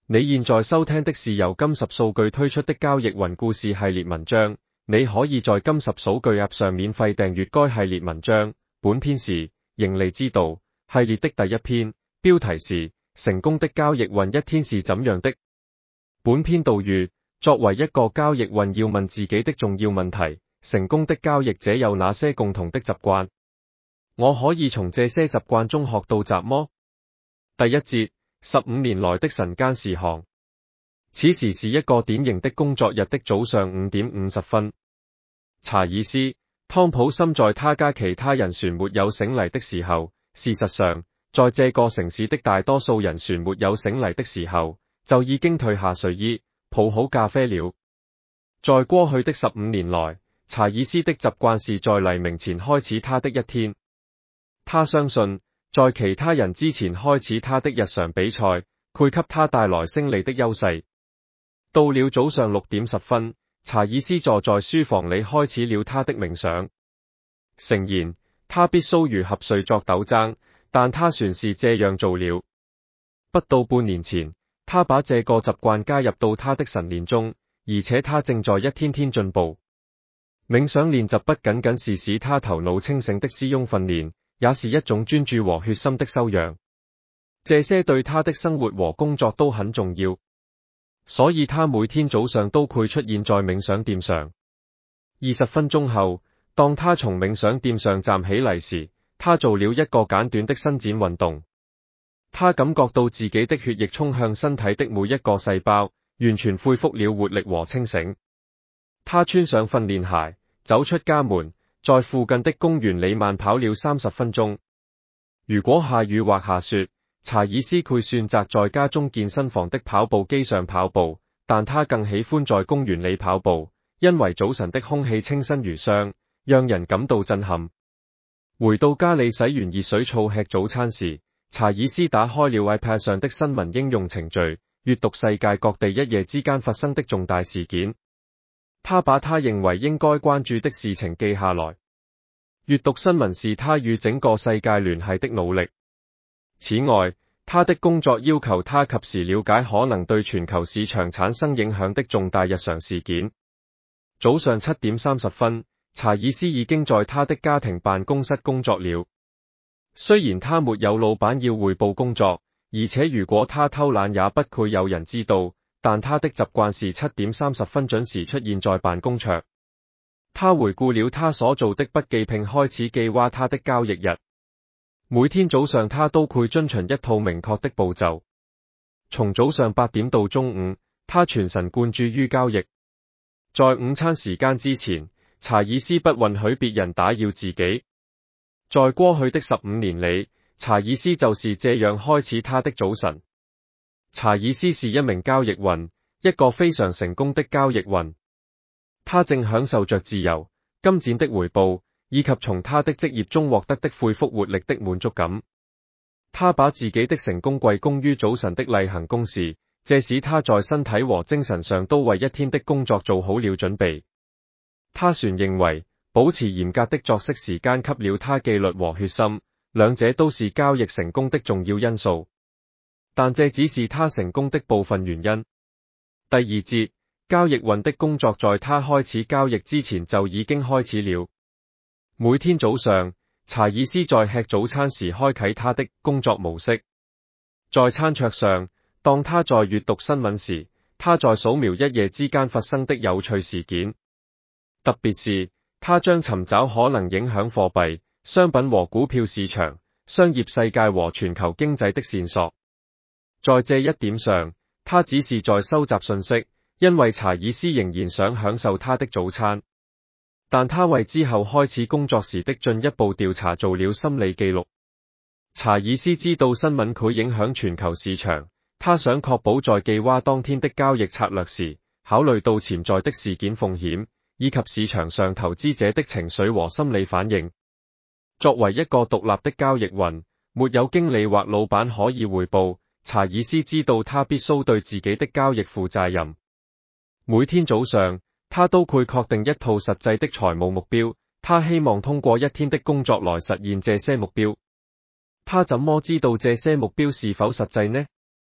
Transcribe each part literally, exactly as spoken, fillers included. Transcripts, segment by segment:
你現在收聽的是由金十數據推出的交易雲故事系列文章，你可以在金十數據 App 上免費訂閱該系列文章。本篇是盈利之道系列的第一篇，標題是成功的交易雲一天是怎樣的。本篇導語：作為一個交易雲要問自己的重要問題，成功的交易者有哪些共同的習慣？我可以從這些習慣中學到什麼？第一節，十五年來的晨間事項。此時是一個典型的工作日的早上五點五十分。查爾斯·湯普森在他家其他人船沒有醒來的時候，事實上，在這個城市的大多數人船沒有醒來的時候，就已經褪下睡衣，泡好咖啡了。在過去的十五年來，查爾斯的習慣是在黎明前開始他的一天。他相信，在其他人之前開始他的日常比賽，會給他帶來勝利的優勢。到了早上六點十分，查爾斯坐在書房裡開始了他的冥想。誠然，他必須如瞌睡作鬥爭，但他算是這樣做了。不到半年前，他把這個習慣加入到他的晨練中，而且他正在一天天進步。冥想練習不僅僅是使他頭腦清醒的私用訓練，也是一種專注和血心的修養。這些對他的生活和工作都很重要，所以他每天早上都會出現在冥想墊上。二十分鐘後，當他從冥想墊上站起來時，他做了一個簡短的伸展運動。他感覺到自己的血液衝向身體的每一個細胞，完全恢復了活力和清醒。他穿上訓練鞋，走出家門，在附近的公園裡慢跑了三十分鐘。如果下雨或下雪，查爾斯會選擇在家中健身房的跑步機上跑步，但他更喜歡在公園裡跑步，因為早晨的空氣清新如霜，讓人感到震撼。回到家裡洗完熱水澡吃早餐時，查爾斯打開了 iPad 上的新聞應用程序，閱讀世界各地一夜之間發生的重大事件。他把他認為應該關注的事情記下來。閱讀新聞是他與整個世界聯繫的努力。此外，他的工作要求他及時了解可能對全球市場產生影響的重大日常事件。早上七點三十分，查爾斯已經在他的家庭辦公室工作了。雖然他沒有老闆要匯報工作，而且如果他偷懶也不會有人知道，但他的習慣是七點三十分準時出現在辦公桌。他回顧了他所做的筆記並開始計劃他的交易日。每天早上他都會遵循一套明確的步驟。從早上八點到中午，他全神貫注於交易。在午餐時間之前，查爾斯不允許別人打擾自己。在過去的十五年裡，查爾斯就是這樣開始他的早晨。查爾斯是一名交易雲，一個非常成功的交易雲。他正享受着自由、金錢的回報，以及從他的職業中獲得的恢復活力的滿足感。他把自己的成功歸功於早晨的例行公事，這使他在身體和精神上都為一天的工作做好了準備。他旋認為，保持嚴格的作息時間給了他紀律和血心，兩者都是交易成功的重要因素。但這只是他成功的部分原因。第二節，交易雲的工作在他開始交易之前就已經開始了。每天早上，查爾斯在吃早餐時開啟他的工作模式。在餐桌上，當他在閱讀新聞時，他在掃描一夜之間發生的有趣事件。特別是，他將尋找可能影響貨幣、商品和股票市場、商業世界和全球經濟的線索。在這一點上，他只是在收集信息，因為查爾斯仍然想享受他的早餐。但他為之後開始工作時的進一步調查做了心理記錄。查爾斯知道新聞會影響全球市場，他想確保在計劃當天的交易策略時，考慮到潛在的事件風險，以及市場上投資者的情緒和心理反應。作為一個獨立的交易雲，沒有經理或老闆可以匯報，查爾斯知道他必須對自己的交易負責任。每天早上，他都會確定一套實際的財務目標，他希望通過一天的工作來實現這些目標。他怎麼知道這些目標是否實際呢？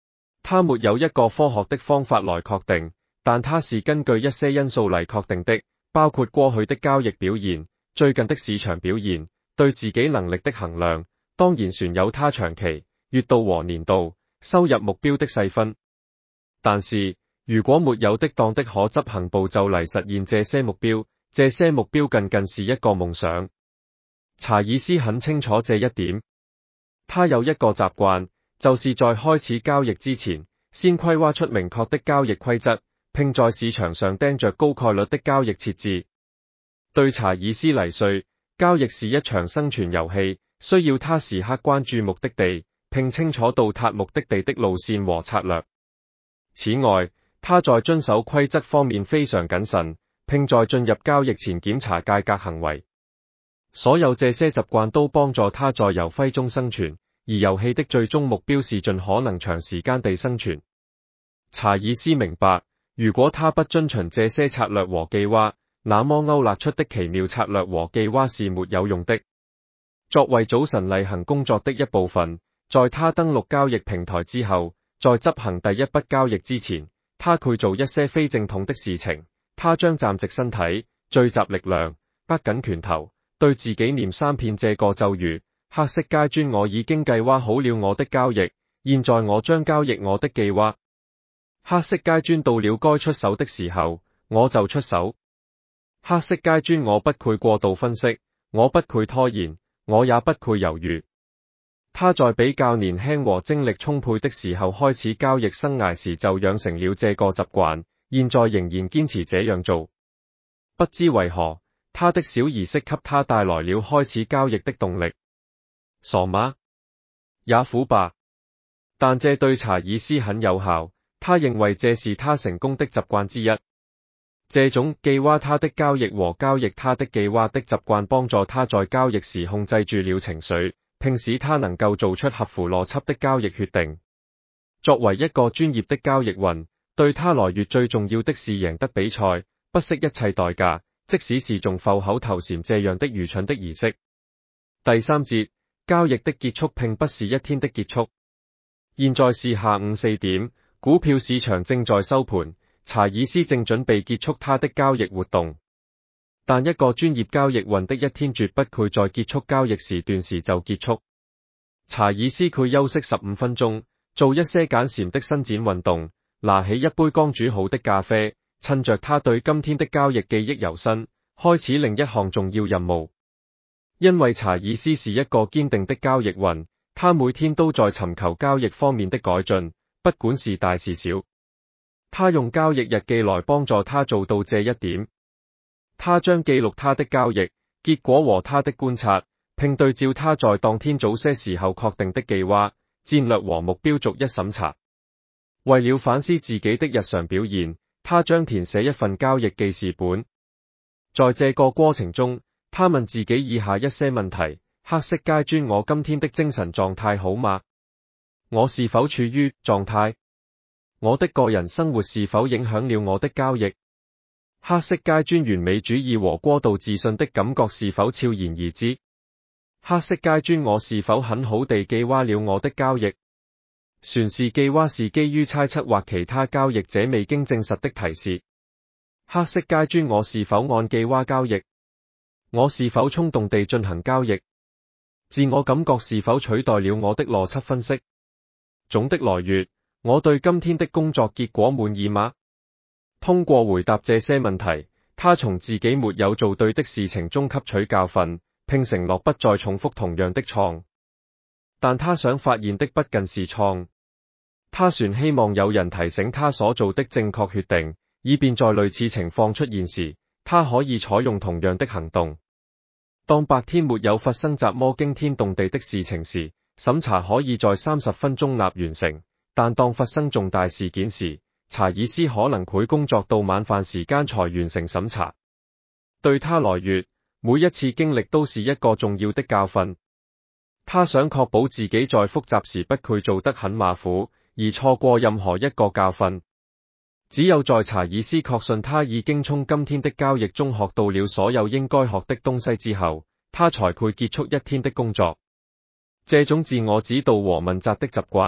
他沒有一個科學的方法來確定，但他是根據一些因素嚟確定的，包括過去的交易表現、最近的市場表現、對自己能力的衡量，當然船有他長期、月度和年度收入目標的細分。但是，如果沒有適當的可執行步驟嚟實現這些目標，這些目標僅僅是一個夢想。查爾斯很清楚這一點。他有一個習慣，就是在開始交易之前，先規劃出明確的交易規則，並在市場上盯着高概率的交易設置。對查爾斯嚟說，交易是一場生存遊戲，需要他時刻關注目的地，並清楚到達目的地的路線和策略。此外，他在遵守規則方面非常謹慎，並在進入交易前檢查價格行為。所有這些習慣都幫助他在遊揮中生存，而遊戲的最終目標是盡可能長時間地生存。查爾斯明白，如果他不遵循這些策略和計劃，那麼勾勒出的奇妙策略和計劃是沒有用的。作為早晨例行工作的一部分，在他登錄交易平台之後，在執行第一筆交易之前，他會做一些非正統的事情。他將站直身體，聚集力量，握緊拳頭，對自己念三遍這個咒語：黑色階磚，我已經計劃好了我的交易，現在我將交易我的計劃。黑色階磚，到了該出手的時候，我就出手。黑色階磚，我不會過度分析，我不會拖延，我也不會猶豫。他在比較年輕和精力充沛的時候開始交易生涯時就養成了這個習慣，現在仍然堅持這樣做。不知為何，他的小儀式給他帶來了開始交易的動力。傻嗎？也苦吧。但這對查爾斯很有效，他認為這是他成功的習慣之一。這種計劃他的交易和交易他的計劃的習慣幫助他在交易時控制住了情緒，並使他能夠做出合乎邏輯的交易決定。作為一個專業的交易員，對他來說最重要的是贏得比賽，不惜一切代價，即使是用埠口頭禪這樣的愚蠢的儀式。第三節，交易的結束並不是一天的結束。現在是下午四點，股票市場正在收盤，查爾斯正準備結束他的交易活動。但一個專業交易員的一天絕不會在結束交易時段時就結束。查爾斯佢休息十五分鐘，做一些簡單的伸展運動，拿起一杯剛煮好的咖啡，趁着他對今天的交易記憶猶新，開始另一項重要任務。因為查爾斯是一個堅定的交易員，他每天都在尋求交易方面的改進，不管是大是小。他用交易日記來幫助他做到這一點。他將記錄他的交易結果和他的觀察，並對照他在當天早些時候確定的計劃、戰略和目標逐一審查。為了反思自己的日常表現，他將填寫一份交易記事本。在這個過程中，他問自己以下一些問題：黑色階磚，我今天的精神狀態好嗎？我是否處於狀態？我的個人生活是否影響了我的交易？黑色階磚，完美主義和過度自信的感覺是否悄然而至？黑色階磚，我是否很好地計劃了我的交易？船是計劃是基於猜測或其他交易者未經證實的提示。黑色階磚，我是否按計劃交易？我是否衝動地進行交易？自我感覺是否取代了我的邏輯分析？總的來說，我對今天的工作結果滿意嗎？通過回答這些問題，他從自己沒有做對的事情中吸取教訓，並承諾不再重複同樣的錯。但他想發現的不僅是錯，他船希望有人提醒他所做的正確決定，以便在類似情況出現時，他可以採用同樣的行動。當白天沒有發生怎麼驚天動地的事情時，審查可以在三十分鐘內完成，但當發生重大事件時，查爾斯可能會工作到晚飯時間才完成審查。對他來說，每一次經歷都是一個重要的教訓。他想確保自己在複雜時不會做得很馬虎，而錯過任何一個教訓。只有在查爾斯確信他已經從今天的交易中學到了所有應該學的東西之後，他才會結束一天的工作。這種自我指導和問責的習慣，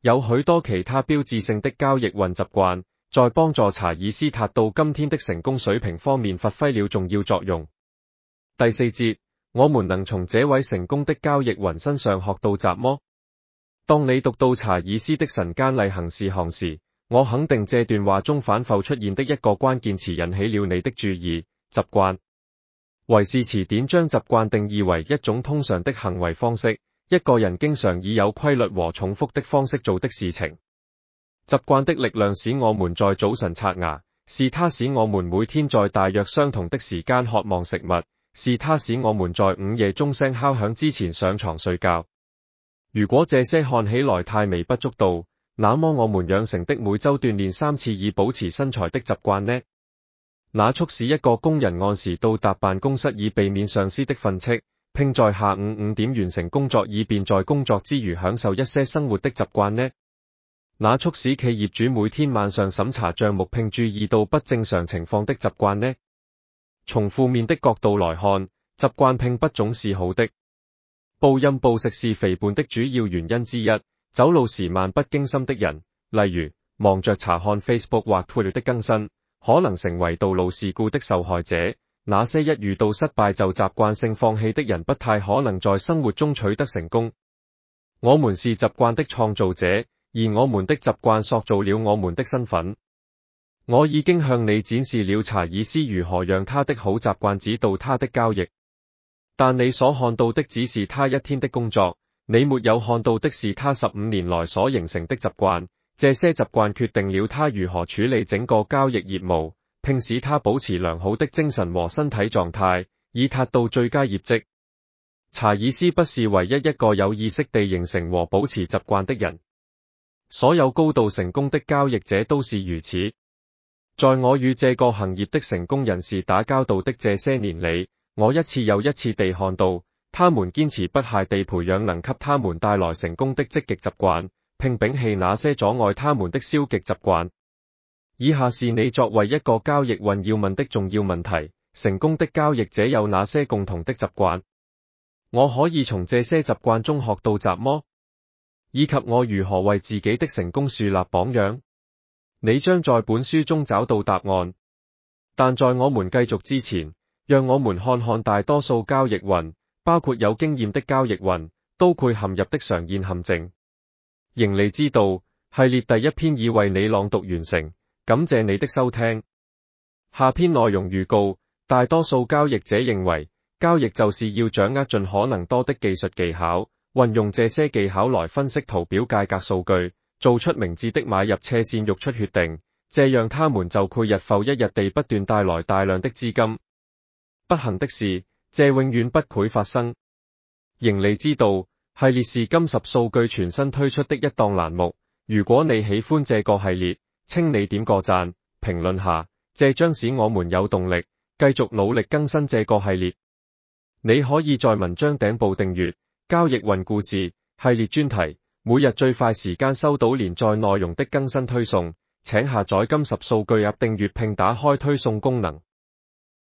有許多其他標誌性的交易運習慣，在幫助查爾斯達到今天的成功水平方面發揮了重要作用。第四節，我們能從這位成功的交易運身上學到習麼？當你讀到查爾斯的晨間例行事項時，我肯定這段話中反覆出現的一個關鍵詞引起了你的注意：習慣。維氏詞典將習慣定義為一種通常的行為方式，一個人經常以有規律和重複的方式做的事情。習慣的力量使我們在早晨刷牙，是它使我們每天在大約相同的時間渴望食物，是它使我們在午夜鐘聲敲響之前上床睡覺。如果這些看起來太微不足道，那麼我們養成的每週鍛鍊三次以保持身材的習慣呢？那促使一個工人按時到達辦公室以避免上司的訓斥，並在下午五點完成工作以便在工作之餘享受一些生活的習慣呢？那促使企業主每天晚上審查賬目並注意到不正常情況的習慣呢？從負面的角度來看，習慣並不總是好的。暴飲暴食是肥胖的主要原因之一。走路時漫不經心的人，例如忙着查看 Facebook 或 Twitter 的更新，可能成為道路事故的受害者。那些一遇到失敗就習慣性放棄的人，不太可能在生活中取得成功。我們是習慣的創造者，而我們的習慣塑造了我們的身份。我已經向你展示了查爾斯如何讓他的好習慣指導他的交易，但你所看到的只是他一天的工作。你沒有看到的是他十五年來所形成的習慣，這些習慣決定了他如何處理整個交易業務，並使他保持良好的精神和身體狀態，以達到最佳業績。查爾斯不是唯一一個有意識地形成和保持習慣的人，所有高度成功的交易者都是如此。在我與這個行業的成功人士打交道的這些年裡，我一次又一次地看到他們堅持不懈地培養能給他們帶來成功的積極習慣，並摒棄那些阻礙他們的消極習慣。以下是你作為一個交易運要問的重要問題：成功的交易者有哪些共同的習慣？我可以從這些習慣中學到習麼？以及我如何為自己的成功樹立榜樣？你將在本書中找到答案。但在我們繼續之前，讓我們看看大多數交易運，包括有經驗的交易運，都會陷入的常見陷阱。盈利之道系列第一篇已為你朗讀完成，感謝你的收聽。下篇內容預告：大多數交易者認為，交易就是要掌握盡可能多的技術技巧，運用這些技巧來分析圖表價格數據，做出明智的買入斜線喐出決定，這樣他們就會日復一日地不斷帶來大量的資金。不幸的是，這永遠不會發生。盈利之道系列是金十數據全新推出的一檔欄目。如果你喜歡這個系列，請你點個讚，評論下，這將使我們有動力繼續努力更新這個系列。你可以在文章頂部訂閱交易運故事系列專題，每日最快時間收到連載內容的更新推送。請下載金十數據 App 訂閱並打開推送功能。